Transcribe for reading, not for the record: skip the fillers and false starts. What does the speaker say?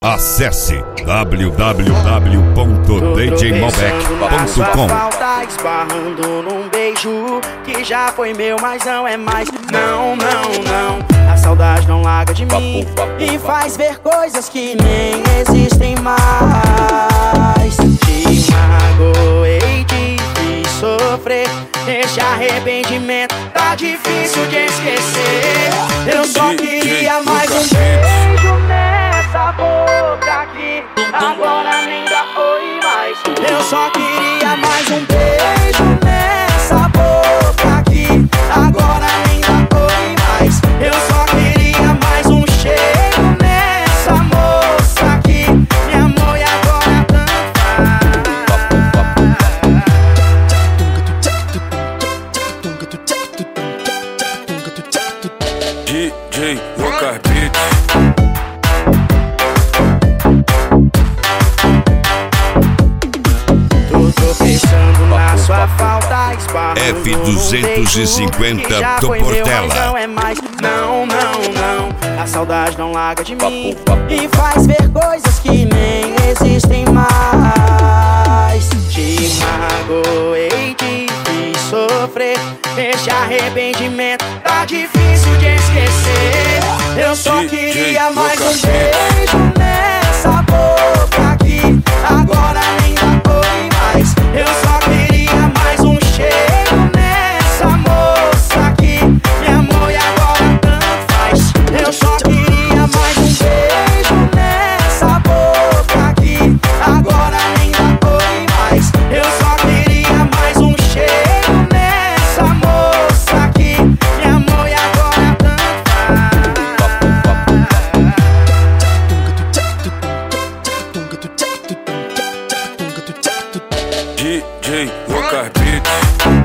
Acesse www.djmalbec.com. Falta esbarrando num beijo que já foi meu, mas não é mais. Não, não, não. A saudade não larga de mim e faz ver coisas que nem existem mais. Te magoei, te fiz sofrer. Esse arrependimento tá difícil de esquecer. Eu só queria mais um beijo nessa boca aqui. Agora nem dá oi mais. Eu só queria mais um beijo nessa boca aqui. Agora nem dá oi mais. Eu só queria mais um cheiro nessa moça aqui. Me amor e agora tanto DJ Lucas Beats. Tô pensando na sua falta, F250 do Portela. Não é mais. Não, não, não. A saudade não larga de mim e faz ver coisas que nem existem mais. Te magoei, te fiz sofrer. Esse arrependimento tá difícil de esquecer. Eu só queria mais um beijo nessa boca aqui. Agora nem dá oi mais. Eu só queria mais um cheiro nessa moça aqui. Me amor e agora tanto faz. Eu só queria mais um beijo nessa boca aqui. Agora nem dá oi mais. Eu só queria mais um cheiro nessa moça aqui. Me amor e agora tanto DJ Lucas Beats.